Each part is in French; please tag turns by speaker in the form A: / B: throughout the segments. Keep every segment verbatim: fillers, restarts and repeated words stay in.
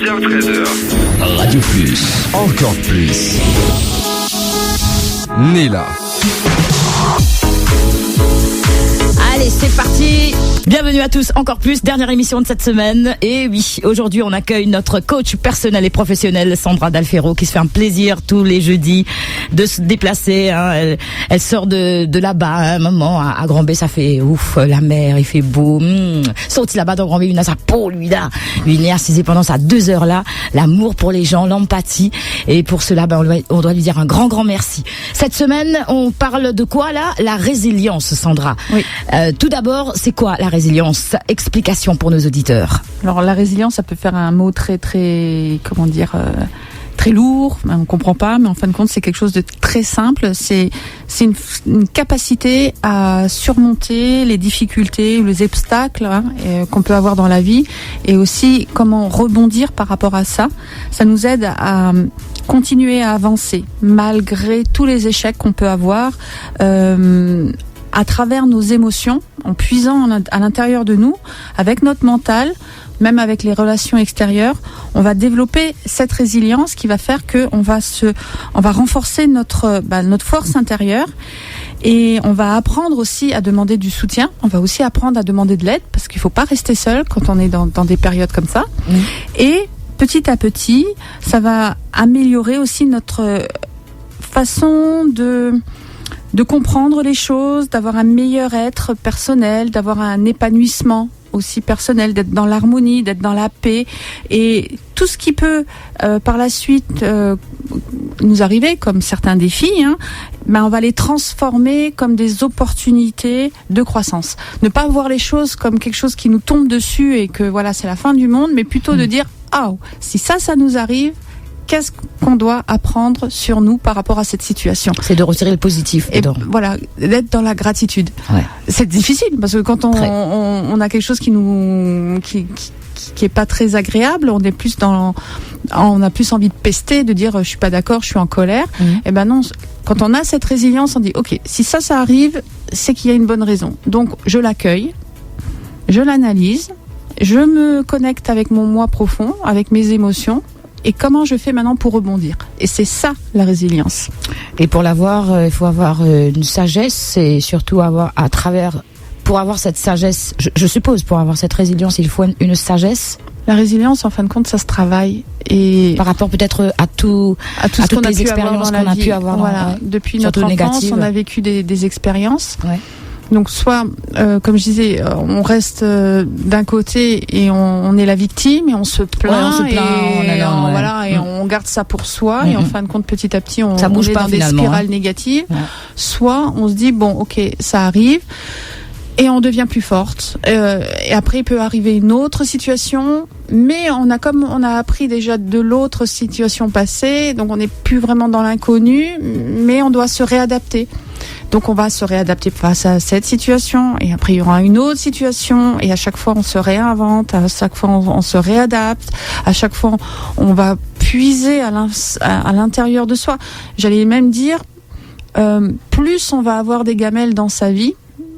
A: heures treize heures.
B: Radio Plus, encore plus. Nella.
C: Allez, c'est parti. Bienvenue à tous, encore plus, dernière émission de cette semaine. Et oui, aujourd'hui on accueille notre coach personnel et professionnel, Sandra Dalfero, qui se fait un plaisir tous les jeudis de se déplacer. Hein. Elle, elle sort de, de là-bas, à un moment, à, à Grand-B, ça fait ouf, la mer, il fait beau. Mmh. Sorti là-bas dans Grand-B, il a sa peau, lui, là. Il est assisé pendant ces deux heures-là. L'amour pour les gens, l'empathie. Et pour cela, ben, on, doit, on doit lui dire un grand, grand merci. Cette semaine, on parle de quoi, là? La résilience, Sandra.
D: Oui.
C: Euh, tout d'abord, c'est quoi la résilience? Explication pour nos auditeurs.
D: Alors la résilience, ça peut faire un mot très très comment dire euh, très lourd, on comprend pas, mais en fin de compte c'est quelque chose de très simple. C'est c'est une, une capacité à surmonter les difficultés ou les obstacles hein, et, qu'on peut avoir dans la vie, et aussi comment rebondir par rapport à ça. Ça nous aide à continuer à avancer malgré tous les échecs qu'on peut avoir. Euh, à travers nos émotions, en puisant à l'intérieur de nous, avec notre mental, même avec les relations extérieures, on va développer cette résilience qui va faire que on va se, on va renforcer notre, bah, notre force intérieure, et on va apprendre aussi à demander du soutien. On va aussi apprendre à demander de l'aide, parce qu'il faut pas rester seul quand on est dans, dans des périodes comme ça. Mmh. Et petit à petit, ça va améliorer aussi notre façon de de comprendre les choses, d'avoir un meilleur être personnel, d'avoir un épanouissement aussi personnel, d'être dans l'harmonie, d'être dans la paix, et tout ce qui peut euh, par la suite euh, nous arriver comme certains défis, hein, ben on va les transformer comme des opportunités de croissance. Ne pas voir les choses comme quelque chose qui nous tombe dessus et que voilà c'est la fin du monde, mais plutôt mmh. de dire ah oh, si ça ça nous arrive, qu'est-ce qu'on doit apprendre sur nous par rapport à cette situation? C'est
C: de retirer le positif.
D: Et voilà, d'être dans la gratitude. Ouais. C'est difficile parce que quand on, on, on a quelque chose qui nous, qui, qui, qui est pas très agréable, on est plus dans, on a plus envie de pester, de dire je suis pas d'accord, je suis en colère. Mmh. Et ben non, quand on a cette résilience, on dit ok, si ça, ça arrive, c'est qu'il y a une bonne raison. Donc je l'accueille, je l'analyse, je me connecte avec mon moi profond, avec mes émotions. Et comment je fais maintenant pour rebondir? Et c'est ça, la résilience.
C: Et pour l'avoir, euh, il faut avoir euh, une sagesse, et surtout avoir, à travers, pour avoir cette sagesse, je, je suppose, pour avoir cette résilience, il faut une, une sagesse.
D: La résilience, en fin de compte, ça se travaille. Et
C: par rapport peut-être à tout,
D: à, tout
C: à
D: ce
C: toutes
D: qu'on
C: les
D: a
C: expériences qu'on a pu avoir.
D: Voilà.
C: Dans, ouais.
D: Depuis notre enfance, négative. On a vécu des, des expériences. Ouais. Donc soit, euh, comme je disais, euh, on reste euh, d'un côté et on, on est la victime et on se plaint,
C: ouais, on se plaint
D: et,
C: on,
D: on,
C: ouais.
D: voilà, et mmh. on garde ça pour soi, mmh. et en fin de compte, petit à petit, on,
C: ça bouge
D: on est
C: pas,
D: dans des spirales hein. négatives. Ouais. Soit on se dit bon, ok, ça arrive. Et on devient plus forte. Euh, et après, il peut arriver une autre situation, mais on a comme on a appris déjà de l'autre situation passée, donc on n'est plus vraiment dans l'inconnu, mais on doit se réadapter. Donc on va se réadapter face à cette situation, et après il y aura une autre situation, et à chaque fois on se réinvente, à chaque fois on, on se réadapte, à chaque fois on va puiser à, à l'intérieur de soi. J'allais même dire, euh, plus on va avoir des gamelles dans sa vie,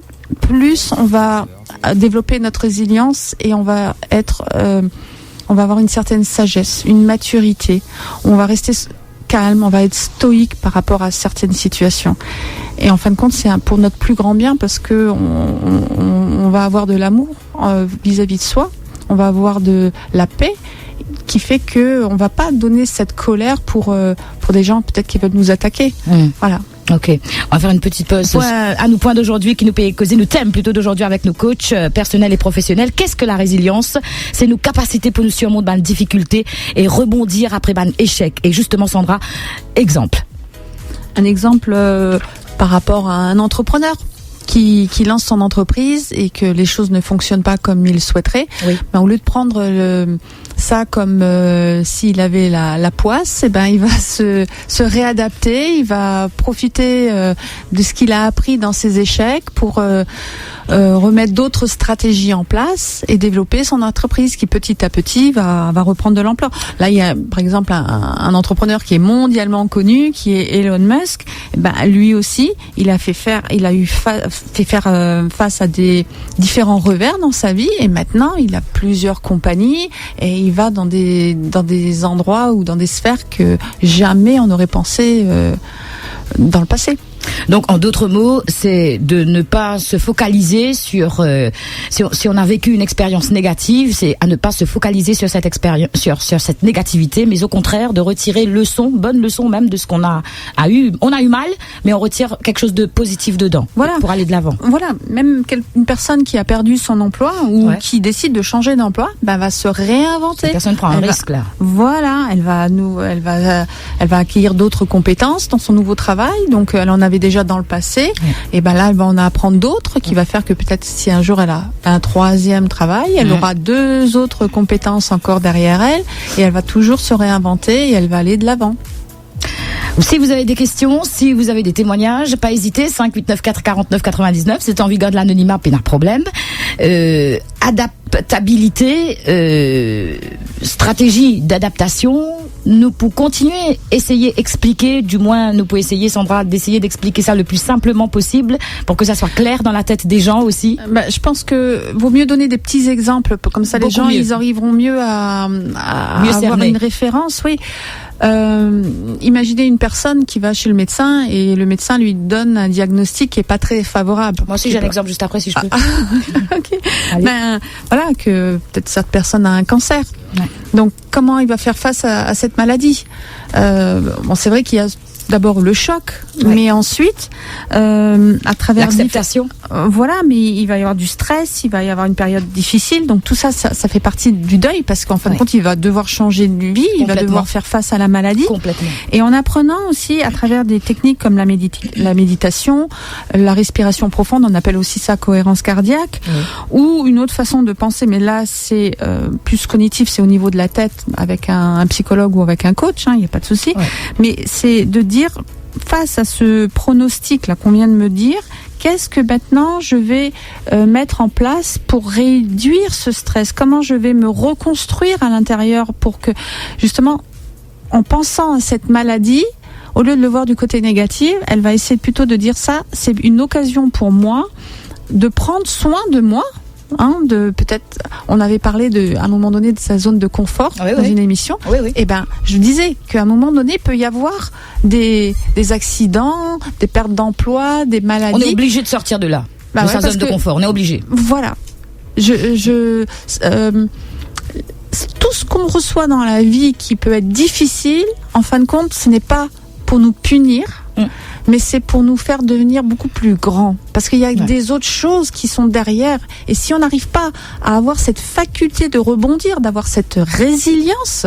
D: plus on va développer notre résilience, et on va être, euh, on va avoir une certaine sagesse, une maturité. On va rester calme, on va être stoïque par rapport à certaines situations. Et en fin de compte, c'est un, pour notre plus grand bien, parce que on, on, on va avoir de l'amour euh, vis-à-vis de soi, on va avoir de la paix, qui fait que on va pas donner cette colère pour euh, pour des gens peut-être qui veulent nous attaquer. Mmh. Voilà.
C: Ok, on va faire une petite pause. Point, à nous point d'aujourd'hui qui nous paye causer, nous thème plutôt d'aujourd'hui avec nos coachs euh, personnels et professionnels. Qu'est-ce que la résilience? C'est nos capacités pour nous surmonter une difficulté et rebondir après un échec. Et justement, Sandra, exemple.
D: Un exemple euh, par rapport à un entrepreneur qui, qui lance son entreprise et que les choses ne fonctionnent pas comme il souhaiterait. Oui. Ben, au lieu de prendre le ça comme euh, s'il avait la, la poisse, eh ben il va se, se réadapter, il va profiter euh, de ce qu'il a appris dans ses échecs pour euh, euh, remettre d'autres stratégies en place et développer son entreprise qui petit à petit va, va reprendre de l'ampleur. Là, il y a par exemple un, un entrepreneur qui est mondialement connu, qui est Elon Musk. Eh ben lui aussi, il a fait faire, il a eu fa- fait faire euh, face à des différents revers dans sa vie, et maintenant il a plusieurs compagnies et il va dans des dans des endroits ou dans des sphères que jamais on n'aurait pensé euh, dans le passé.
C: Donc, en d'autres mots, c'est de ne pas se focaliser sur euh, si, on, si on a vécu une expérience négative, c'est à ne pas se focaliser sur cette expérience, sur sur cette négativité, mais au contraire de retirer leçon, bonne leçon même de ce qu'on a a eu. On a eu mal, mais on retire quelque chose de positif dedans. Voilà. Pour aller de l'avant.
D: Voilà, même une personne qui a perdu son emploi ou ouais. qui décide de changer d'emploi, ben va se réinventer.
C: Cette personne prend un
D: elle
C: risque
D: va,
C: là.
D: Voilà, elle va nous, elle va, elle va acquérir d'autres compétences dans son nouveau travail. Donc, elle en avait déjà dans le passé, ouais. et ben là elle va en apprendre d'autres qui va faire que peut-être si un jour elle a un troisième travail, elle ouais. aura deux autres compétences encore derrière elle, et elle va toujours se réinventer et elle va aller de l'avant.
C: Si vous avez des questions, si vous avez des témoignages, pas hésiter, cinq huit neuf quatre quarante-neuf quatre-vingt-dix-neuf, c'est en vigueur de l'anonymat, pas de problème. Euh, adaptabilité, euh, stratégie d'adaptation, nous pouvons continuer, essayer, expliquer, du moins nous pouvons essayer, Sandra, d'essayer d'expliquer ça le plus simplement possible pour que ça soit clair dans la tête des gens aussi.
D: Bah, je pense que vaut mieux donner des petits exemples, comme ça les Beaucoup gens mieux. ils arriveront mieux à, à
C: mieux
D: avoir
C: cerner.
D: Une référence, oui. Euh, imaginez une personne qui va chez le médecin et le médecin lui donne un diagnostic qui est pas très favorable.
C: Moi aussi j'ai un exemple juste après si je peux.
D: Ah, ok. Ben voilà, que peut-être cette personne a un cancer.
C: Ouais.
D: Donc comment il va faire face à, à cette maladie? euh, Bon, c'est vrai qu'il y a d'abord le choc, ouais. mais ensuite, euh, à travers
C: l'acceptation.
D: Euh, voilà, mais il va y avoir du stress, il va y avoir une période difficile. Donc tout ça, ça, ça fait partie du deuil parce qu'en fin ouais. de compte, il va devoir changer de vie, il va devoir faire face à la maladie.
C: Complètement.
D: Et en apprenant aussi à travers des techniques comme la, médita- la méditation, la respiration profonde, on appelle aussi ça cohérence cardiaque, oui. ou une autre façon de penser, mais là c'est euh, plus cognitif, c'est au niveau de la tête avec un, un psychologue ou avec un coach, il hein, n'y a pas de souci. Ouais. Mais c'est de dire face à ce pronostic là qu'on vient de me dire, qu'est-ce que maintenant je vais euh, mettre en place pour réduire ce stress? Comment je vais me reconstruire à l'intérieur pour que justement, en pensant à cette maladie, au lieu de le voir du côté négatif, elle va essayer plutôt de dire ça, c'est une occasion pour moi de prendre soin de moi. Hein, de peut-être, on avait parlé de, à un moment donné de sa zone de confort oui, dans oui. une émission.
C: Oui, oui.
D: Et ben, je disais qu'à un moment donné, il peut y avoir des, des accidents, des pertes d'emploi, des maladies.
C: On est obligé de sortir de là,
D: bah
C: de
D: ouais,
C: sa zone de confort. On est obligé.
D: Voilà. Je, je, euh, tout ce qu'on reçoit dans la vie qui peut être difficile, en fin de compte, ce n'est pas pour nous punir. Mm. Mais c'est pour nous faire devenir beaucoup plus grands. Parce qu'il y a ouais. des autres choses qui sont derrière. Et si on n'arrive pas à avoir cette faculté de rebondir, d'avoir cette résilience,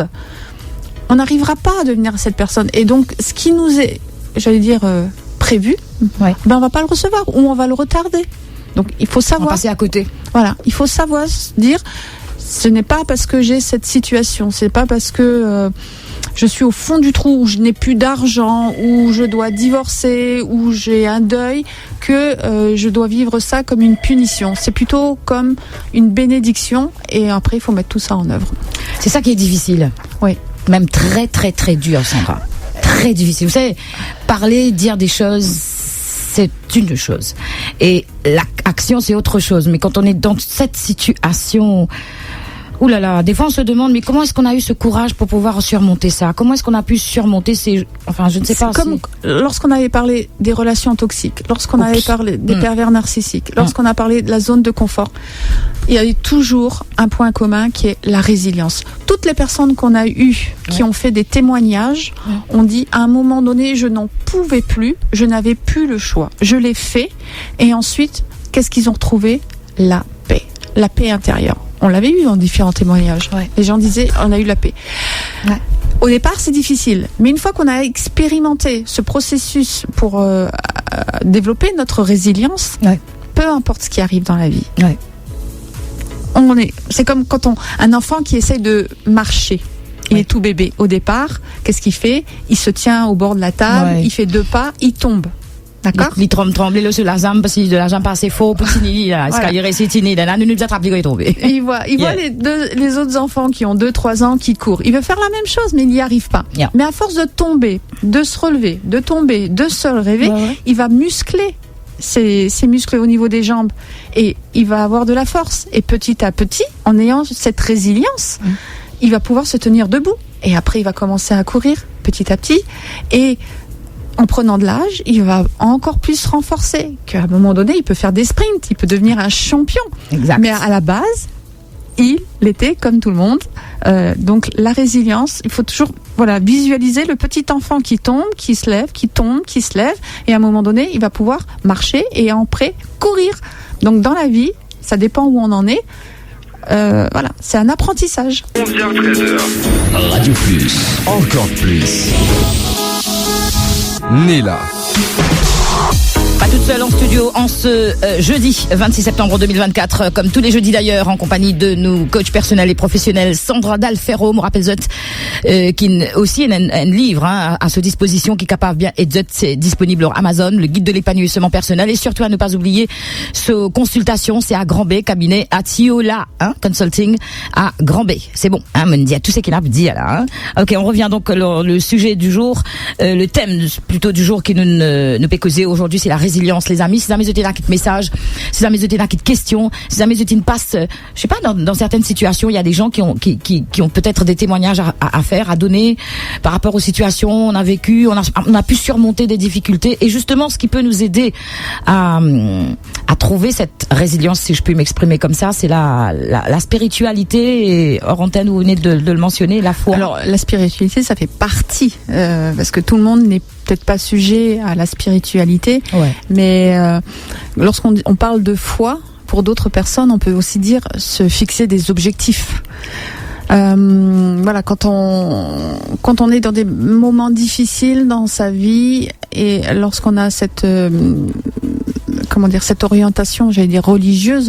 D: on n'arrivera pas à devenir cette personne. Et donc, ce qui nous est, j'allais dire, euh, prévu, ouais. ben on va pas le recevoir ou on va le retarder. Donc, il faut savoir...
C: On va passer à côté.
D: Voilà, il faut savoir se dire, ce n'est pas parce que j'ai cette situation, c'est pas parce que... Euh, je suis au fond du trou, où je n'ai plus d'argent, où je dois divorcer, où j'ai un deuil, que euh, je dois vivre ça comme une punition. C'est plutôt comme une bénédiction, et après il faut mettre tout ça en œuvre.
C: C'est ça qui est difficile.
D: Oui.
C: Même très très très dur, Sandra. Très difficile. Vous savez, parler, dire des choses, c'est une chose. Et l'action, c'est autre chose. Mais quand on est dans cette situation... Ouh là là, des fois on se demande, mais comment est-ce qu'on a eu ce courage pour pouvoir surmonter ça? Comment est-ce qu'on a pu surmonter ces... Enfin, je ne sais
D: c'est
C: pas.
D: Comme si... lorsqu'on avait parlé des relations toxiques, lorsqu'on Oups. avait parlé des mmh. pervers narcissiques, lorsqu'on mmh. a parlé de la zone de confort, il y a eu toujours un point commun qui est la résilience. Toutes les personnes qu'on a eues, qui ouais. ont fait des témoignages, ouais. ont dit, à un moment donné, je n'en pouvais plus, je n'avais plus le choix. Je l'ai fait, et ensuite, qu'est-ce qu'ils ont retrouvé? La paix. La paix intérieure. On l'avait eu dans différents témoignages. Ouais. Les gens disaient, on a eu la paix. Ouais. Au départ, c'est difficile. Mais une fois qu'on a expérimenté ce processus pour euh, euh, développer notre résilience, ouais. peu importe ce qui arrive dans la vie, ouais. on est, c'est comme quand on, un enfant qui essaye de marcher. Il ouais. est tout bébé. Au départ, qu'est-ce qu'il fait? Il se tient au bord de la table, ouais. il fait deux pas, il tombe. D'accord.
C: Il tremble, tremble, le sur la jambe, parce qu'il de la jambe pas assez fort, petit, là, ce qu'il y a réussi, tini, là, nous nous attrape, il est tombé.
D: Il voit, il yeah. voit les deux, les autres enfants qui ont deux, trois ans, qui courent. Il veut faire la même chose, mais il n'y arrive pas. Yeah. Mais à force de tomber, de se relever, de tomber, de se relever, ouais, ouais. il va muscler ses, ses muscles au niveau des jambes et il va avoir de la force. Et petit à petit, en ayant cette résilience, mmh. il va pouvoir se tenir debout. Et après, il va commencer à courir petit à petit. Et en prenant de l'âge, il va encore plus se renforcer. Qu'à un moment donné, il peut faire des sprints, il peut devenir un champion.
C: Exact.
D: Mais à la base, il l'était comme tout le monde. Euh, donc la résilience, il faut toujours voilà, visualiser le petit enfant qui tombe, qui se lève, qui tombe, qui se lève. Et à un moment donné, il va pouvoir marcher et après courir. Donc dans la vie, ça dépend où on en est. Euh, voilà, c'est un apprentissage.
B: onze heures treize heures. Radio Plus, encore plus. Nella.
C: Pas toute seule en studio en ce euh, jeudi vingt-six septembre deux mille vingt-quatre, euh, comme tous les jeudis d'ailleurs, en compagnie de nos coachs personnels et professionnels, Sandra Dalfero, me rappelle zot, euh, qui aussi a un, un livre hein, à, à sa disposition qui est capable bien et zot, c'est disponible sur Amazon, le guide de l'épanouissement personnel, et surtout à ne pas oublier ce consultation, c'est à Grand B, cabinet à Tiola, hein, consulting à Grand B. C'est bon, hein, me dit à tous ces qui l'a dit là. Hein. Ok, on revient donc le, le sujet du jour, euh, le thème plutôt du jour qui nous ne, ne peut causer aujourd'hui, c'est la résilience, les amis. Si jamais vous êtes là qui te message, si jamais vous êtes là qui te question, si jamais vous êtes une passe, euh, je sais pas, dans, dans certaines situations, il y a des gens qui ont qui qui, qui ont peut-être des témoignages à, à, à faire, à donner par rapport aux situations on a vécu, on a on a pu surmonter des difficultés, et justement ce qui peut nous aider à à trouver cette résilience, si je peux m'exprimer comme ça, c'est la la, la spiritualité, et hors antenne vous venez de, de le mentionner, la foi.
D: Alors la spiritualité, ça fait partie euh, parce que tout le monde n'est peut-être pas sujet à la spiritualité,
C: ouais.
D: mais euh, lorsqu'on on parle de foi, pour d'autres personnes, on peut aussi dire se fixer des objectifs. Euh, voilà, quand on quand on est dans des moments difficiles dans sa vie et lorsqu'on a cette euh, comment dire cette orientation, j'allais dire religieuse,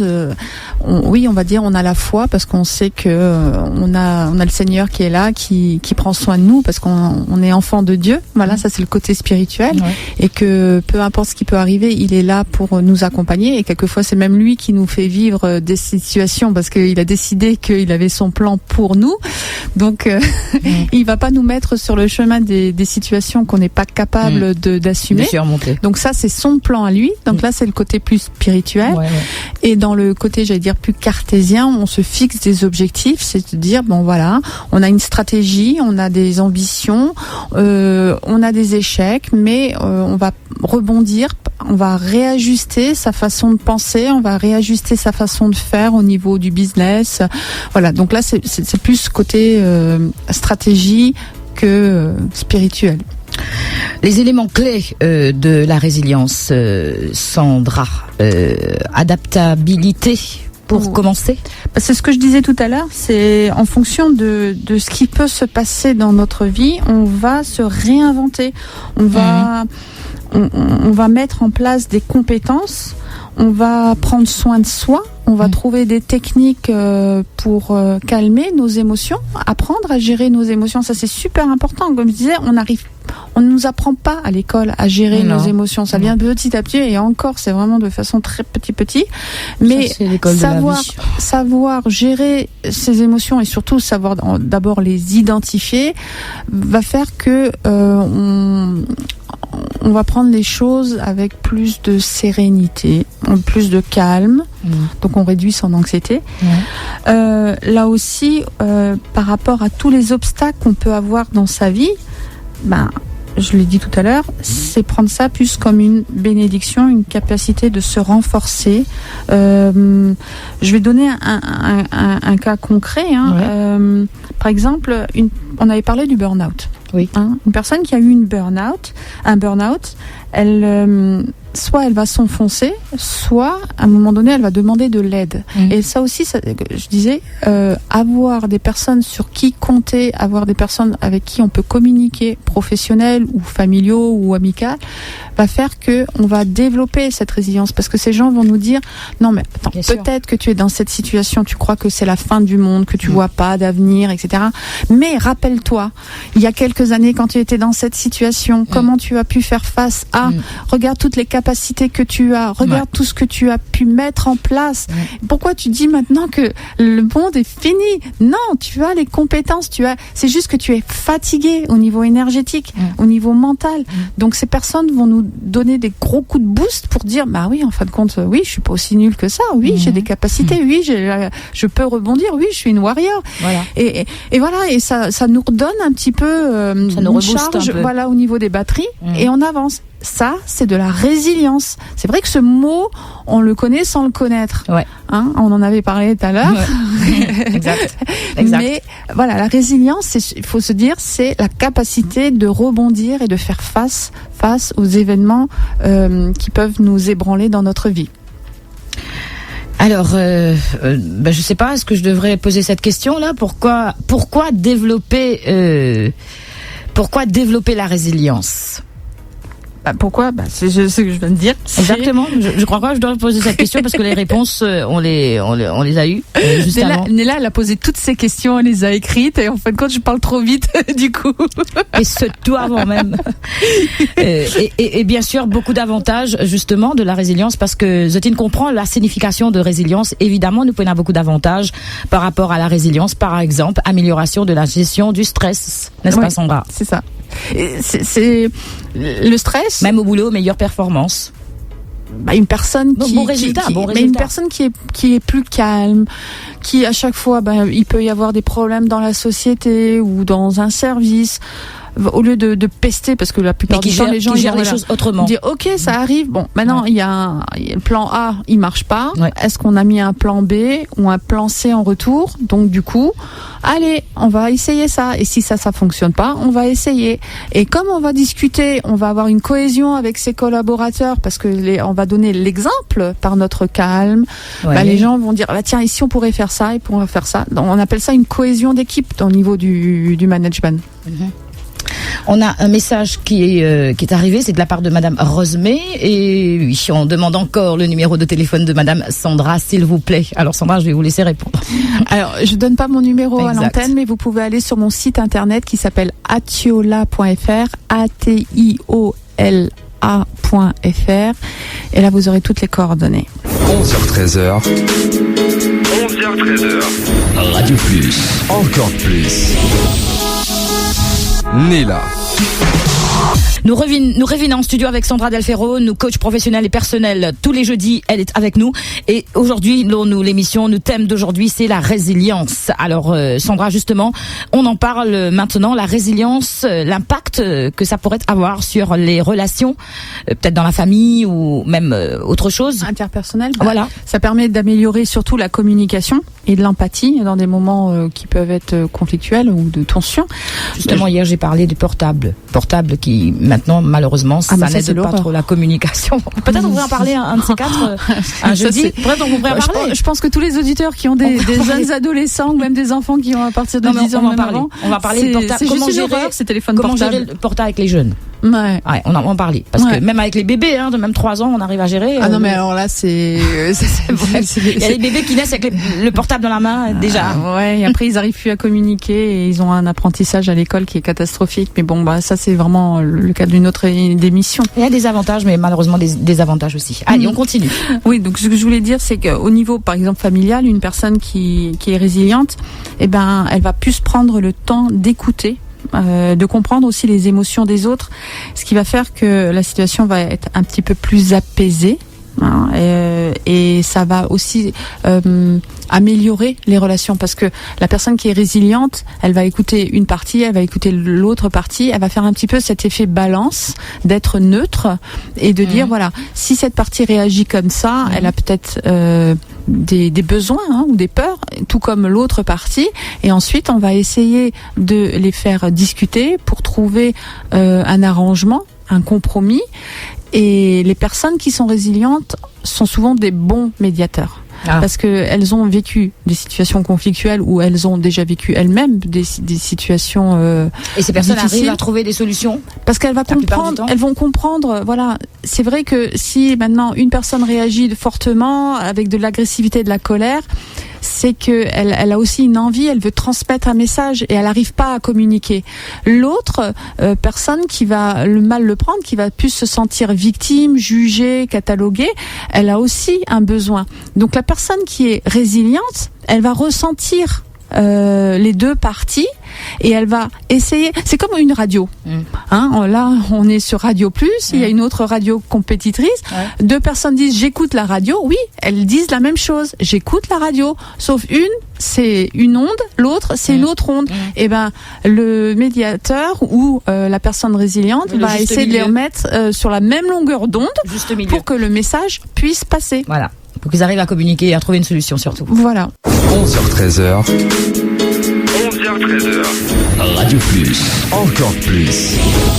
D: on, oui, on va dire on a la foi parce qu'on sait que euh, on a on a le Seigneur qui est là, qui qui prend soin de nous parce qu'on on est enfant de Dieu. Voilà, ça c'est le côté spirituel,
C: ouais.
D: Et que peu importe ce qui peut arriver, il est là pour nous accompagner, et quelquefois c'est même lui qui nous fait vivre des situations parce qu'il a décidé qu'il avait son plan pour nous. Donc euh, mmh. il va pas nous mettre sur le chemin des, des situations qu'on n'est pas capable mmh. de d'assumer.
C: De surmonter.
D: Donc ça c'est son plan à lui. Donc mmh. là c'est le côté plus spirituel.
C: Ouais, ouais.
D: Et dans le côté, j'allais dire, plus cartésien, on se fixe des objectifs, c'est de dire, bon voilà, on a une stratégie, on a des ambitions, euh, on a des échecs, mais euh, on va rebondir, on va réajuster sa façon de penser, on va réajuster sa façon de faire au niveau du business. Voilà, donc là c'est, c'est, c'est plus côté euh, stratégie que euh, spirituel.
C: Les éléments clés euh, de la résilience, euh, Sandra, euh, adaptabilité pour oh. commencer.
D: C'est ce que je disais tout à l'heure, c'est en fonction de, de ce qui peut se passer dans notre vie, on va se réinventer, on va, mmh. on, on va mettre en place des compétences, on va prendre soin de soi, on va mmh. trouver des techniques euh, pour euh, calmer nos émotions, apprendre à gérer nos émotions, ça c'est super important. Comme je disais, on arrive on ne nous apprend pas à l'école à gérer non. nos émotions. Ça vient petit à petit, et encore, c'est vraiment de façon très petit petit. Mais
C: ça,
D: savoir, savoir gérer ses émotions et surtout savoir d'abord les identifier va faire que euh, on, on va prendre les choses avec plus de sérénité, plus de calme. Mmh. Donc on réduit son anxiété. Mmh. Euh, là aussi, euh, par rapport à tous les obstacles qu'on peut avoir dans sa vie, ben, je l'ai dit tout à l'heure, c'est prendre ça plus comme une bénédiction, une capacité de se renforcer. Euh, je vais donner un, un, un, un cas concret. Hein. Ouais. Euh, par exemple, une, on avait parlé du burn-out.
C: Oui.
D: Hein, une personne qui a eu une burn-out, un burn-out, elle, euh, soit elle va s'enfoncer, soit à un moment donné, elle va demander de l'aide. Mmh. Et ça aussi, ça, je disais, euh, avoir des personnes sur qui compter, avoir des personnes avec qui on peut communiquer, professionnels ou familiaux ou amicaux, va faire que on va développer cette résilience. Parce que ces gens vont nous dire, non mais attends, Bien peut-être sûr. que tu es dans cette situation, tu crois que c'est la fin du monde, que tu mmh. vois pas d'avenir, et cetera. Mais rappelle-toi, il y a quelques années, quand tu étais dans cette situation, mmh. comment tu as pu faire face à, mmh. regarde toutes les capacités capacités que tu as. Regarde ouais. tout ce que tu as pu mettre en place. Ouais. Pourquoi tu dis maintenant que le monde est fini? Non, tu as les compétences. Tu as. C'est juste que tu es fatigué au niveau énergétique, ouais. au niveau mental. Ouais. Donc ces personnes vont nous donner des gros coups de boost pour dire, bah oui, en fin de compte, oui, je suis pas aussi nulle que ça. Oui, ouais. j'ai des capacités. Oui, j'ai, je peux rebondir. Oui, je suis une warrior. Voilà. Et, et, et voilà. Et ça, ça nous redonne un petit peu euh,
C: ça nous
D: une charge, voilà, au niveau des batteries, mmh. et on avance. Ça, c'est de la résilience. C'est vrai que ce mot, on le connaît sans le connaître. Ouais. Hein, on en avait parlé tout à l'heure.
C: Ouais. exact. exact.
D: Mais voilà, la résilience, il faut se dire, c'est la capacité de rebondir et de faire face, face aux événements euh, qui peuvent nous ébranler dans notre vie.
C: Alors, euh, euh, ben je sais pas, est-ce que je devrais poser cette question-là? Pourquoi, pourquoi développer, euh, pourquoi développer la résilience?
D: Bah pourquoi? Bah c'est ce que je viens de dire.
C: Exactement. Je, je crois pas que je dois poser cette question parce que les réponses, euh, on les, on les, on les a eues. Euh, juste
D: Néla,
C: avant.
D: Néla, elle a posé toutes ces questions, elle les a écrites et en fin de compte, je parle trop vite du coup.
C: Et ce tout avant même. euh, et, et, et bien sûr, beaucoup d'avantages justement de la résilience parce que Zotine comprend la signification de résilience. Évidemment, nous prenons beaucoup d'avantages par rapport à la résilience. Par exemple, amélioration de la gestion du stress, n'est-ce
D: oui,
C: pas, Sandra?
D: C'est ça. C'est, c'est le stress.
C: Même au boulot, meilleure performance.
D: Bah, une personne qui,
C: bon, bon résultat,
D: qui,
C: bon
D: qui
C: résultat.
D: mais une personne qui est qui est plus calme, qui à chaque fois, bah, il peut y avoir des problèmes dans la société ou dans un service. Au lieu de, de pester, parce que la plupart du temps, les gens
C: qui gèrent
D: ils
C: les
D: voilà,
C: choses autrement.
D: Dire, ok, ça arrive. Bon, maintenant, il ouais. y a un y a le plan A, il marche pas. Ouais. Est-ce qu'on a mis un plan B ou un plan C en retour? Donc, du coup, allez, on va essayer ça. Et si ça, ça fonctionne pas, on va essayer. Et comme on va discuter, on va avoir une cohésion avec ses collaborateurs, parce que les, on va donner l'exemple par notre calme. Ouais. Bah, les gens vont dire, bah, tiens, ici, on pourrait faire ça, et on va faire ça. Donc, on appelle ça une cohésion d'équipe au niveau du, du management. Mm-hmm.
C: On a un message qui est, euh, qui est arrivé, c'est de la part de Madame Rosemay, et oui, on demande encore le numéro de téléphone de Madame Sandra, s'il vous plaît. Alors Sandra, je vais vous laisser répondre.
D: Alors, je donne pas mon numéro exact. à l'antenne, mais vous pouvez aller sur mon site internet qui s'appelle atiola point f r, A T I O L A point f r, et là vous aurez toutes les coordonnées.
A: onze heures treize heures. onze heures treize heures.
B: Radio Plus.
A: Encore plus. Néla.
C: Nous revenons, nous revenons en studio avec Sandra Delfero, nous coach professionnel et personnel. Tous les jeudis, elle est avec nous. Et aujourd'hui, nous, l'émission, le thème d'aujourd'hui, c'est la résilience. Alors, euh, Sandra, justement, on en parle maintenant. La résilience, l'impact que ça pourrait avoir sur les relations, euh, peut-être dans la famille ou même euh, autre chose.
D: Interpersonnel. Bah,
C: voilà.
D: Ça permet d'améliorer surtout la communication et de l'empathie dans des moments euh, qui peuvent être conflictuels ou de tension.
C: Justement, hier, j'ai parlé du portable. Portable qui, maintenant, malheureusement, ça, ah, ça n'aide pas trop la communication. Peut-être on pourrait en parler un, un de ces quatre, un jeudi. Peut-être on pourrait en parler.
D: Je pense, je pense que tous les auditeurs qui ont des, des jeunes adolescents ou même des enfants qui ont à partir de non, dix ans,
C: on va parler. Avant, on va parler de portable. Comment gérer
D: ces téléphones
C: comment
D: portables.
C: gérer le portable avec les jeunes.
D: Ouais.
C: ouais. On en va en parler. Parce ouais. que même avec les bébés, hein, de même trois ans, on arrive à gérer.
D: Ah
C: euh,
D: non, mais alors là, c'est, c'est, c'est,
C: c'est, c'est il y a les bébés qui naissent avec le, le portable dans la main, déjà.
D: Ah, ouais, et après, ils arrivent plus à communiquer et ils ont un apprentissage à l'école qui est catastrophique. Mais bon, bah, ça, c'est vraiment le cas d'une autre émission.
C: Il y a des avantages, mais malheureusement des désavantages aussi. Allez, mmh. on continue.
D: Oui, donc ce que je voulais dire, c'est qu'au niveau, par exemple, familial, une personne qui, qui est résiliente, eh ben, elle va plus prendre le temps d'écouter. Euh, de comprendre aussi les émotions des autres, ce qui va faire que la situation va être un petit peu plus apaisée. Hein, et, et ça va aussi euh, améliorer les relations parce que la personne qui est résiliente, elle va écouter une partie, elle va écouter l'autre partie, elle va faire un petit peu cet effet balance, d'être neutre et de mmh. dire voilà, si cette partie réagit comme ça, mmh. elle a peut-être euh, des, des besoins hein, ou des peurs, tout comme l'autre partie, et ensuite on va essayer de les faire discuter pour trouver euh, un arrangement, un compromis. Et les personnes qui sont résilientes sont souvent des bons médiateurs. Ah. Parce qu'elles ont vécu des situations conflictuelles ou elles ont déjà vécu elles-mêmes des, des situations euh,
C: et ces personnes
D: difficiles.
C: Arrivent à trouver des solutions
D: parce qu'elles va comprendre, elles vont comprendre. Voilà, c'est vrai que si maintenant une personne réagit fortement avec de l'agressivité, de la colère, c'est que elle, elle a aussi une envie, elle veut transmettre un message et elle n'arrive pas à communiquer. L'autre euh, personne qui va le mal le prendre, qui va plus se sentir victime, jugée, cataloguée, elle a aussi un besoin. Donc la personne qui est résiliente, elle va ressentir Euh, les deux parties et elle va essayer. C'est comme une radio. Mm. Hein, là, on est sur Radio Plus. Mm. Il y a une autre radio compétitrice. Ouais. Deux personnes disent j'écoute la radio. Oui, elles disent la même chose. J'écoute la radio. Sauf une, c'est une onde. L'autre, c'est mm. une autre onde. Mm. Et ben, le médiateur ou euh, la personne résiliente le va essayer milieu. de les remettre euh, sur la même longueur d'onde pour que le message puisse passer.
C: Voilà. Pour qu'ils arrivent à communiquer et à trouver une solution surtout.
D: Voilà.
A: onze heures treize heures.
B: onze heures treize heures. Radio Plus. Encore plus.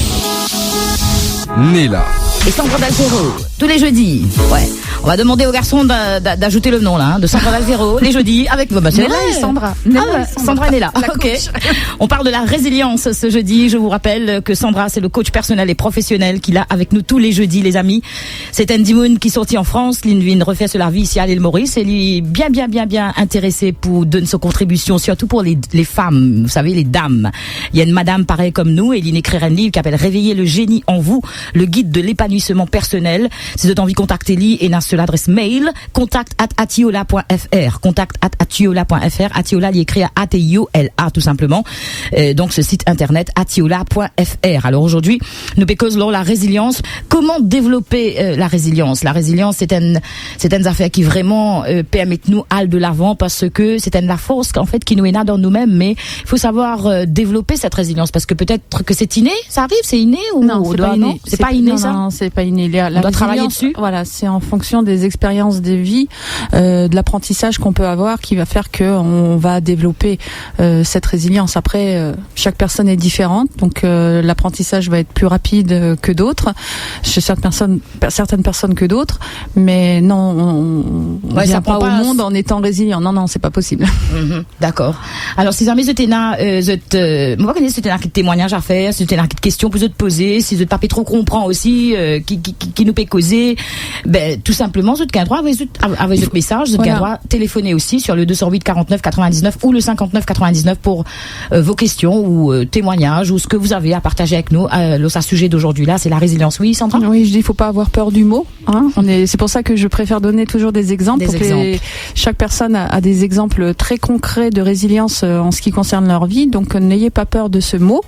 A: Néla.
C: Et Sandra Dalfero, tous les jeudis. Ouais. On va demander aux garçons d'ajouter le nom là, hein, de Sandra Dalfero, les jeudis, avec bah,
D: Néla et Sandra. Néla
C: ah, ouais, Sandra. Sandra et Néla. Ok. On parle de la résilience ce jeudi. Je vous rappelle que Sandra, c'est le coach personnel et professionnel qu'il a avec nous tous les jeudis, les amis. C'est Andy Moon qui est sorti en France. Lynn refait sur la vie ici à l'île Maurice. Et lui, bien, bien, bien, bien intéressé pour donner sa contribution, surtout pour les, les femmes, vous savez, les dames. Il y a une madame pareille comme nous, Eline écrire un livre qui s'appelle Réveiller le génie en vous, le guide de l'épanouissement personnel. Si vous avez envie de contacter Lee, et sur l'adresse mail contact at atiola point f r, contact at atiola point f r. Atiola, il est écrit à A T I O L A tout simplement. Euh, donc ce site internet atiola point f r. Alors aujourd'hui, nous pécausons la résilience. Comment développer euh, la résilience? La résilience, c'est une c'est une affaire qui vraiment euh, permet nous aller de l'avant parce que c'est une la force en fait qui nous est là dans nous-mêmes. Mais il faut savoir euh, développer cette résilience parce que peut-être que c'est inné. Ça arrive, c'est inné ou
D: non? C'est pas inné.
C: C'est pas inné ça.
D: Non, c'est pas inné. La, la
C: on doit travailler dessus.
D: Voilà, c'est en fonction des expériences des vies, euh, de l'apprentissage qu'on peut avoir qui va faire que on va développer euh, cette résilience. Après, euh, chaque personne est différente, donc euh, l'apprentissage va être plus rapide que d'autres, chez certaines personnes, certaines personnes que d'autres. Mais non, on, on
C: ouais,
D: vient
C: ça
D: pas
C: prend
D: au
C: pas
D: monde en étant résilient. Non, non, c'est pas possible.
C: Mm-hmm, d'accord. Alors, si jamais vous êtes là, euh, vous êtes, euh, moi, je connais si vous êtes témoignage à faire, si vous êtes de questions pour vous poser, si vous êtes pas trop comprend aussi, euh, qui, qui, qui nous peut causer, ben, tout simplement, vous avez droit avec votre message, vous avez droit téléphoner aussi sur le deux cent huit quarante-neuf quatre-vingt-dix-neuf ou le cinquante-neuf quatre-vingt-dix-neuf pour euh, vos questions ou euh, témoignages ou ce que vous avez à partager avec nous. Euh, le sujet d'aujourd'hui là, c'est la résilience. Oui, Sandra?
D: Oui, je dis, il faut pas avoir peur du mot. Hein. On est, c'est pour ça que je préfère donner toujours des exemples.
C: Des
D: pour
C: exemples.
D: Que les, chaque personne a, a des exemples très concrets de résilience euh, en ce qui concerne leur vie. Donc, euh, n'ayez pas peur de ce mot.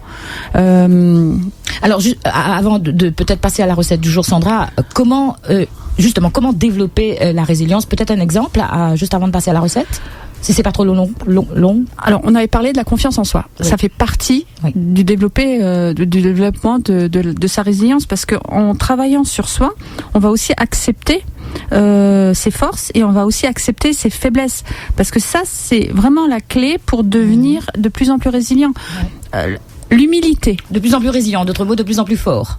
D: Euh,
C: Alors, juste, avant de, de peut-être passer à la recette du jour, Sandra, comment euh, justement comment développer euh, la résilience? Peut-être un exemple à, juste avant de passer à la recette, si c'est pas trop long, long, long.
D: Alors, on avait parlé de la confiance en soi. Oui. Ça fait partie oui. du développer, euh, du, du développement de, de, de sa résilience, parce que en travaillant sur soi, on va aussi accepter euh, ses forces et on va aussi accepter ses faiblesses, parce que ça, c'est vraiment la clé pour devenir mmh. de plus en plus résilient. Oui. Euh, l'humilité.
C: De plus en plus résilient, d'autres mots, de plus en plus fort.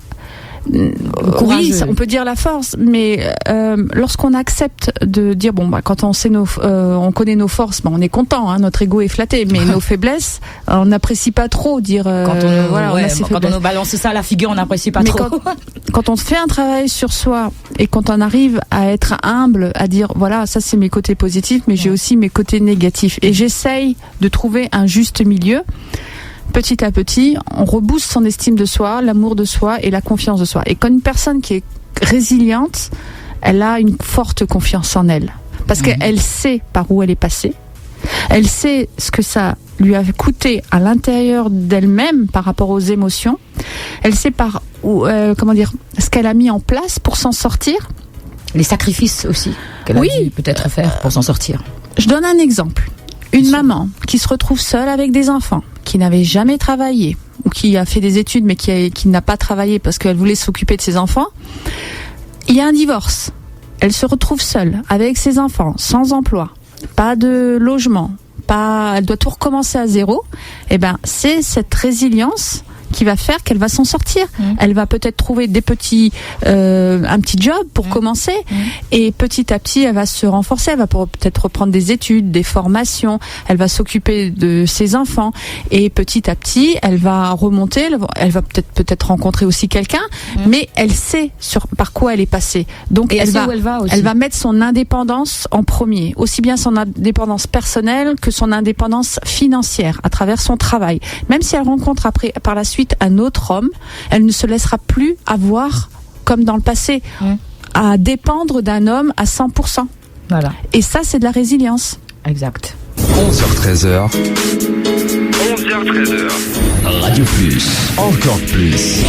D: Oui, ça, on peut dire la force, mais euh, lorsqu'on accepte de dire bon, bah, quand on sait nos, euh, on connaît nos forces, bah, on est content, hein, notre ego est flatté, mais nos faiblesses, on n'apprécie pas trop dire. Euh,
C: quand on,
D: voilà,
C: ouais,
D: on a ses
C: quand on nous balance ça à la figure, on n'apprécie pas
D: mais
C: trop.
D: Quand, quand on fait un travail sur soi et quand on arrive à être humble, à dire voilà, ça c'est mes côtés positifs, mais ouais. j'ai aussi mes côtés négatifs, et j'essaye de trouver un juste milieu. Petit à petit, on rebooste son estime de soi, l'amour de soi et la confiance de soi. Et quand une personne qui est résiliente, elle a une forte confiance en elle. Parce mmh. qu'elle sait par où elle est passée. Elle sait ce que ça lui a coûté à l'intérieur d'elle-même par rapport aux émotions. Elle sait par où, euh, comment dire, ce qu'elle a mis en place pour s'en sortir.
C: Les sacrifices aussi qu'elle
D: oui.
C: a dû peut-être faire pour s'en sortir.
D: Je donne un exemple. Une maman qui se retrouve seule avec des enfants, qui n'avait jamais travaillé, ou qui a fait des études mais qui, a, qui n'a pas travaillé parce qu'elle voulait s'occuper de ses enfants, il y a un divorce. Elle se retrouve seule avec ses enfants, sans emploi, pas de logement, pas, elle doit tout recommencer à zéro. Eh ben, c'est cette résilience qui va faire qu'elle va s'en sortir.
C: Mmh.
D: Elle va peut-être trouver des petits, euh, un petit job pour mmh. commencer, mmh. et petit à petit, elle va se renforcer. Elle va peut-être reprendre des études, des formations. Elle va s'occuper de ses enfants, et petit à petit, elle va remonter. Elle va, elle va peut-être peut-être rencontrer aussi quelqu'un, mmh. mais elle sait sur par quoi elle est passée. Donc
C: et
D: elle,
C: elle
D: va,
C: où elle va aussi.
D: Elle va mettre son indépendance en premier, aussi bien son indépendance personnelle que son indépendance financière à travers son travail. Même si elle rencontre après par la suite un autre homme, elle ne se laissera plus avoir comme dans le passé, mmh. à dépendre d'un homme à cent pour cent.
C: Voilà.
D: Et ça, c'est de la résilience.
C: Exact.
A: onze heures treize heures.
B: onze heures treize heures.
A: Radio Plus. Encore plus.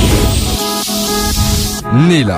A: Nella.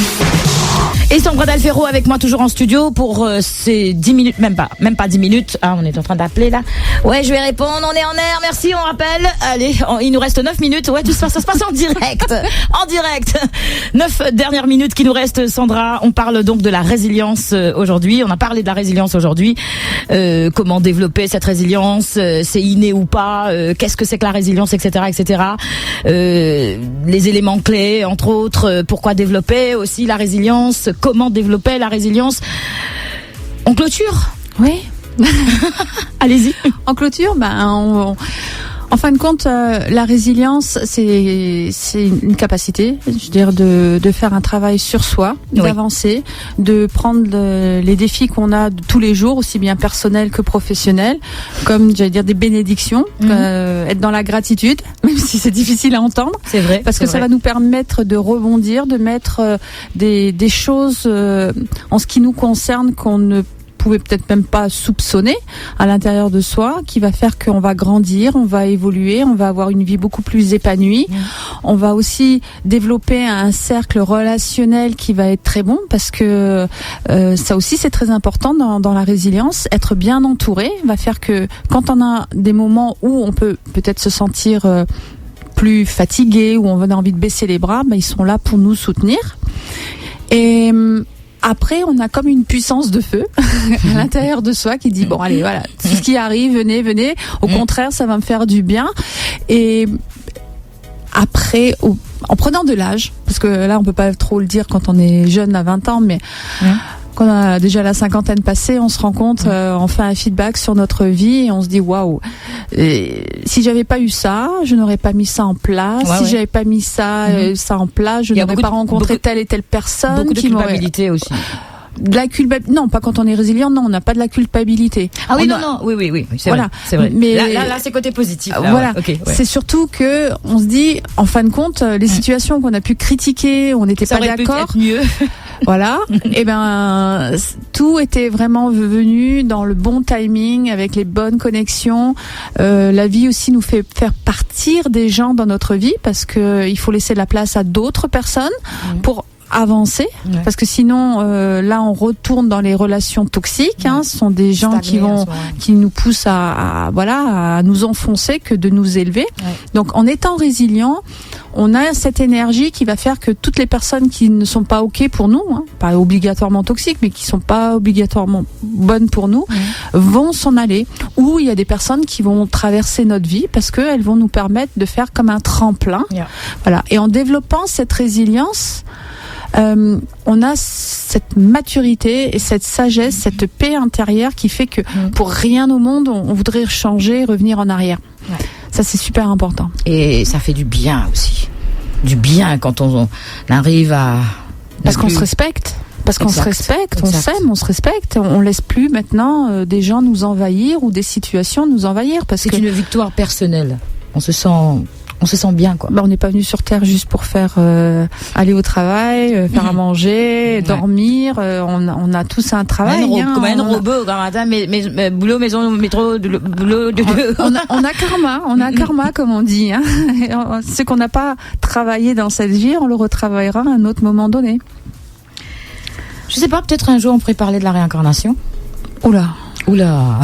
C: Et Sandra Dalfero avec moi toujours en studio pour euh, ces dix minutes, même pas, même pas dix minutes. Ah, on est en train d'appeler là. Ouais, je vais répondre, on est en air, merci, on rappelle. Allez, on, il nous reste neuf minutes. Ouais, tout ça, ça se passe en direct. En direct. neuf dernières minutes qui nous restent, Sandra. On parle donc de la résilience euh, aujourd'hui. On a parlé de la résilience aujourd'hui. Euh, comment développer cette résilience, euh, c'est inné ou pas, euh, qu'est-ce que c'est que la résilience, et cetera, et cetera. Euh, les éléments clés, entre autres, euh, pourquoi développer aussi la résilience, comment développer la résilience. On clôture ?
D: Oui.
C: Allez-y.
D: En clôture, ben, on, on, en fin de compte, euh, la résilience, c'est, c'est une capacité, je veux dire, de, de faire un travail sur soi, oui. d'avancer, de prendre le, les défis qu'on a de tous les jours, aussi bien personnels que professionnels, comme, j'allais dire, des bénédictions, mmh. euh, être dans la gratitude, même si c'est difficile à entendre.
C: C'est vrai.
D: Parce que ça
C: vrai.
D: va nous permettre de rebondir, de mettre euh, des, des choses euh, en ce qui nous concerne qu'on ne pouvait peut-être même pas soupçonner à l'intérieur de soi, qui va faire qu'on va grandir, on va évoluer, on va avoir une vie beaucoup plus épanouie. Mmh. On va aussi développer un cercle relationnel qui va être très bon, parce que euh, ça aussi c'est très important dans, dans la résilience. Être bien entouré va faire que quand on a des moments où on peut peut-être se sentir euh, plus fatigué, où on a envie de baisser les bras, ben, ils sont là pour nous soutenir. Et après, on a comme une puissance de feu à l'intérieur de soi qui dit, bon, allez, voilà, tout ce qui arrive, venez, venez. Au contraire, ça va me faire du bien. Et après, au, en prenant de l'âge, parce que là, on peut pas trop le dire quand on est jeune à vingt ans, mais mmh. quand on a déjà la cinquantaine passée, on se rend compte, mmh. euh, on fait un feedback sur notre vie et on se dit, waouh, si j'avais pas eu ça, je n'aurais pas mis ça en place. Ouais, si ouais. j'avais pas mis ça, mmh. euh, ça en place, je n'aurais pas de, rencontré beaucoup, telle et telle personne.
C: Beaucoup de
D: qui
C: culpabilité aussi.
D: De la culpabilité, non, pas quand on est résilient, non, on n'a pas de la culpabilité.
C: Ah oui,
D: on
C: non,
D: a...
C: non, oui, oui, oui, c'est
D: voilà.
C: vrai, c'est vrai.
D: Mais
C: là, là, là c'est côté positif. Là,
D: voilà,
C: ouais. Okay, ouais.
D: C'est surtout que on se dit, en fin de compte, les situations qu'on a pu critiquer, on n'était pas d'accord.
C: Pu être mieux.
D: Voilà. Et ben, tout était vraiment venu dans le bon timing, avec les bonnes connexions. Euh, la vie aussi nous fait faire partir des gens dans notre vie, parce que il faut laisser la place à d'autres personnes mmh. pour avancer, ouais. parce que sinon euh, là on retourne dans les relations toxiques. Hein, ouais. Ce sont des gens Stagné, qui vont, qui nous poussent à, à voilà à nous enfoncer que de nous élever. Ouais. Donc en étant résilient, on a cette énergie qui va faire que toutes les personnes qui ne sont pas ok pour nous, hein, pas obligatoirement toxiques, mais qui sont pas obligatoirement bonnes pour nous, ouais. vont s'en aller. Ou il y a des personnes qui vont traverser notre vie parce que elles vont nous permettre de faire comme un tremplin. Yeah. Voilà. Et en développant cette résilience, Euh, on a cette maturité et cette sagesse, cette paix intérieure qui fait que mmh. pour rien au monde, on, on voudrait changer, revenir en arrière. Ouais. Ça, c'est super important.
C: Et ça fait du bien aussi. Du bien quand on, on arrive à...
D: Parce qu'on plus... se respecte. Parce qu'on exact. se respecte, exact. on s'aime, on se respecte. On laisse plus maintenant euh, des gens nous envahir ou des situations nous envahir. Parce
C: c'est
D: que...
C: une victoire personnelle. On se sent... On se sent bien, quoi.
D: Bah, on n'est pas venu sur Terre juste pour faire euh, aller au travail, euh, faire mmh. à manger, ouais. dormir. Euh, on, a, on a tous un travail.
C: Comme un,
D: hein,
C: comme un
D: on
C: robot, a... matin, mais, mais, mais, boulot, maison, métro, de, boulot, de...
D: on, on, a, on a karma, on a karma, comme on dit. Hein. Ce qu'on n'a pas travaillé dans cette vie, on le retravaillera à un autre moment donné.
C: Je sais pas, peut-être un jour on pourrait parler de la réincarnation.
D: Oula.
C: Oula.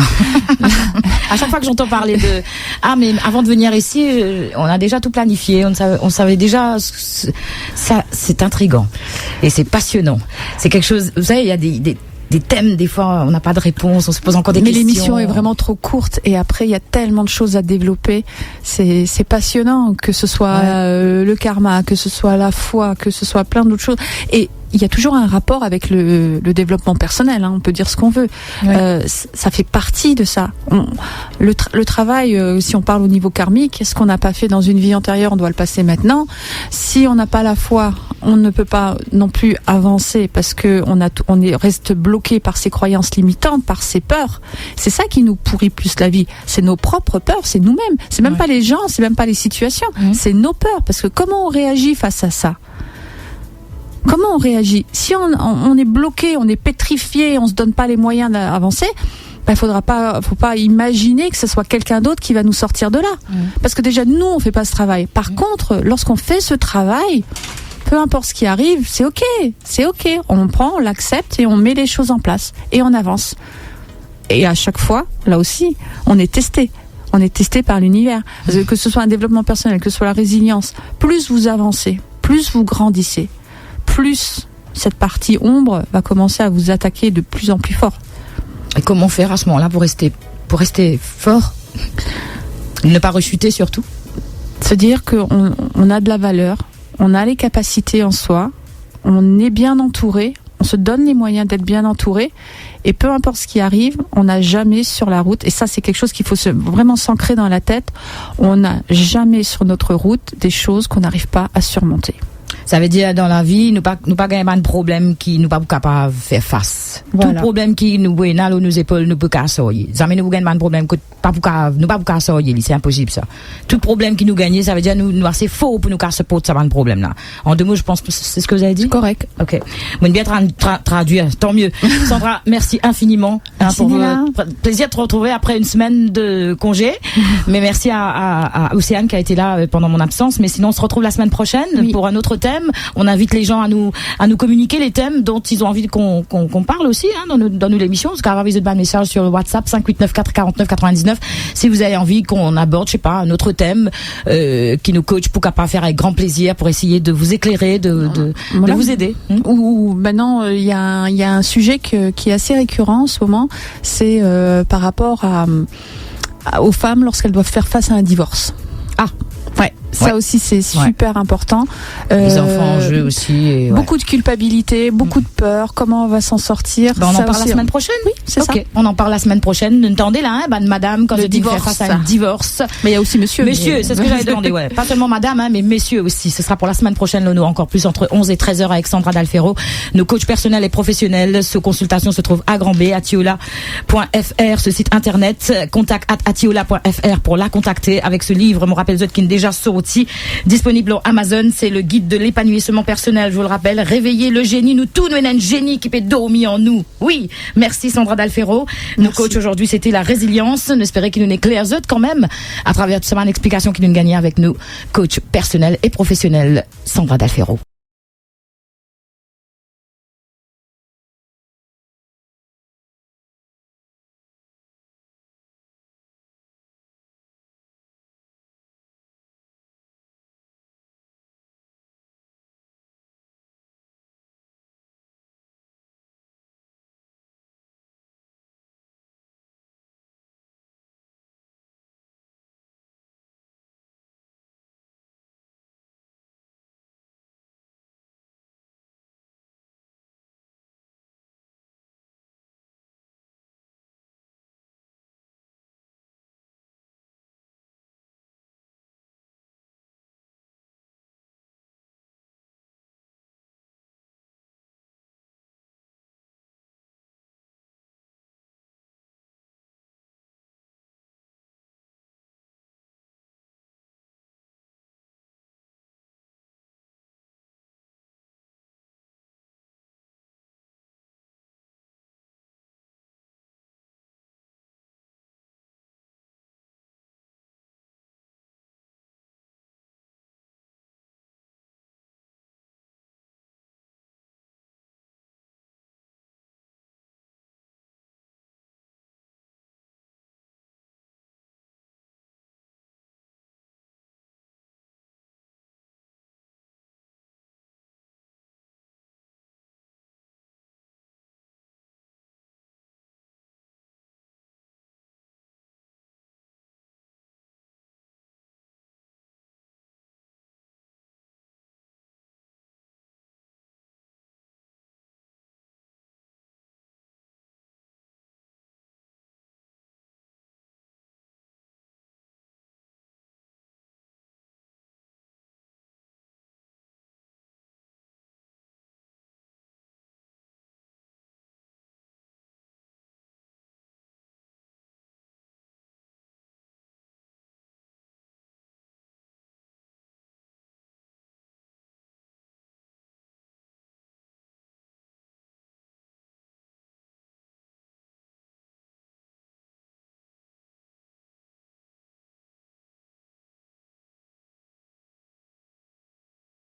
C: À chaque fois que j'entends parler de ah mais avant de venir ici, on a déjà tout planifié, on savait, on savait déjà ça, c'est intriguant et c'est passionnant. C'est quelque chose, vous savez, il y a des, des des thèmes, des fois, on n'a pas de réponse, on se pose encore des
D: Mais
C: questions.
D: Mais l'émission est vraiment trop courte et après, il y a tellement de choses à développer. C'est, c'est passionnant, que ce soit ouais. euh, le karma, que ce soit la foi, que ce soit plein d'autres choses. Et il y a toujours un rapport avec le, le développement personnel, hein, on peut dire ce qu'on veut. Ouais. Euh, ça fait partie de ça. On, le, tra- le travail, euh, si on parle au niveau karmique, ce qu'on n'a pas fait dans une vie antérieure, on doit le passer maintenant. Si on n'a pas la foi, on ne peut pas non plus avancer parce que on a, on est reste bloqué par ses croyances limitantes, par ses peurs. C'est ça qui nous pourrit plus la vie. C'est nos propres peurs, c'est nous-mêmes. C'est même ouais. pas les gens, c'est même pas les situations. Mmh. C'est nos peurs. Parce que comment on réagit face à ça ? Comment on réagit ? Si on, on, on est bloqué, on est pétrifié, on se donne pas les moyens d'avancer, ben faudra pas, faut pas imaginer que ce soit quelqu'un d'autre qui va nous sortir de là. Mmh. Parce que déjà nous on fait pas ce travail. Par mmh. contre, lorsqu'on fait ce travail, peu importe ce qui arrive, c'est ok, c'est ok. On prend, on l'accepte et on met les choses en place et on avance. Et à chaque fois, là aussi, on est testé. On est testé par l'univers. Parce que, que ce soit un développement personnel, que ce soit la résilience, plus vous avancez, plus vous grandissez, plus cette partie ombre va commencer à vous attaquer de plus en plus fort.
C: Et comment faire à ce moment-là pour rester, pour rester fort ? Ne pas rechuter surtout ?
D: Se dire qu'on on a de la valeur, on a les capacités en soi, on est bien entouré, on se donne les moyens d'être bien entouré, et peu importe ce qui arrive, on n'a jamais sur la route, et ça c'est quelque chose qu'il faut se, vraiment s'ancrer dans la tête, on n'a jamais sur notre route des choses qu'on n'arrive pas à surmonter.
C: Ça veut dire dans la vie, nous pas nous pas gagner de problème qui nous pas capable faire face. Voilà. Tout problème qui nous brûle ou nous épaules nous peut pas sortir. Jamais nous gagne pas de problème que pas pour nous pas pour sortir, c'est impossible ça. Tout problème qui nous gagne, ça veut dire nous nous c'est faux pour nous casser porte ça pas de problème là. En deux mots, je pense que c'est ce que vous avez dit.
D: Correct.
C: OK. Bon bien tra- tra- traduire, tant mieux. Sandra, merci infiniment hein, pour votre plaisir de te retrouver après une semaine de congé. Mais merci à, à, à Océane qui a été là pendant mon absence, mais sinon on se retrouve la semaine prochaine oui. pour un autre thème. On invite les gens à nous à nous communiquer les thèmes dont ils ont envie qu'on qu'on, qu'on parle aussi hein, dans, nos, dans nos émissions. Parce qu'avant, vous êtes un message sur le WhatsApp cinq huit neuf quatre quarante-neuf quatre-vingt-dix-neuf si vous avez envie qu'on aborde, je sais pas, un autre thème euh, qui nous coach, pourquoi pas faire avec grand plaisir pour essayer de vous éclairer, de de,
D: voilà.
C: de vous aider.
D: Hum. Ou maintenant il euh, y a il y a un sujet que, qui est assez récurrent en ce moment, c'est euh, par rapport à, à aux femmes lorsqu'elles doivent faire face à un divorce.
C: Ah.
D: Ouais, ça ouais. aussi c'est super ouais. important.
C: Les euh, enfants en jeu aussi. Et ouais.
D: Beaucoup de culpabilité, beaucoup mmh. de peur. Comment on va s'en sortir ?
C: Ben on
D: ça
C: en parle
D: aussi,
C: la semaine prochaine.
D: Oui, c'est
C: okay.
D: ça.
C: On en parle la semaine prochaine. Entendez là, hein, ben, madame, quand
D: le
C: je dis
D: divorce,
C: faire face à un divorce.
D: Mais il y a aussi monsieur.
C: Messieurs, mais... c'est ce que j'avais demandé. Ouais. Pas seulement madame, hein, mais messieurs aussi. Ce sera pour la semaine prochaine, Lono, encore plus entre onze et treize heures avec Sandra Dalfero, nos coachs personnels et professionnels. Ce consultation se trouve à Grand B, atiola point f r, ce site internet. Contact at atiola point f r pour la contacter avec ce livre, me rappelle Zotkin déjà sorti. Disponible au Amazon, c'est le guide de l'épanouissement personnel, je vous le rappelle. Réveiller le génie, nous tous, nous avons un génie qui peut dormir en nous. Oui, merci Sandra Dalfero. Nos coachs aujourd'hui, c'était la résilience. On espérait qu'il nous éclaire quand même à travers tout ça, une explication qui nous gagnait avec nous, coach personnel et professionnel Sandra Dalfero.